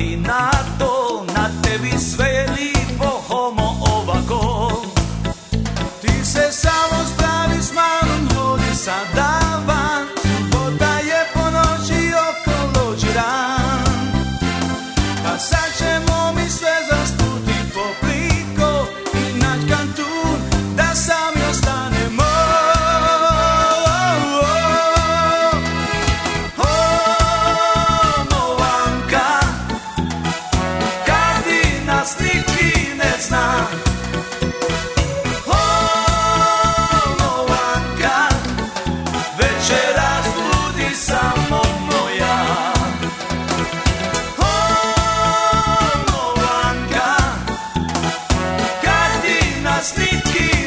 ti na to, na tebi sve je lipo, homo ovako. Ti se samo spravi s manom, hodi sada van, subota je po noći okolo džiran. Pa sad ćemo mi sve zastuti po pliko i naći kantun da sami ostanemo. Niki ne zna. Movanka, večeras budi samo moja. Movanka, kad ti nas niki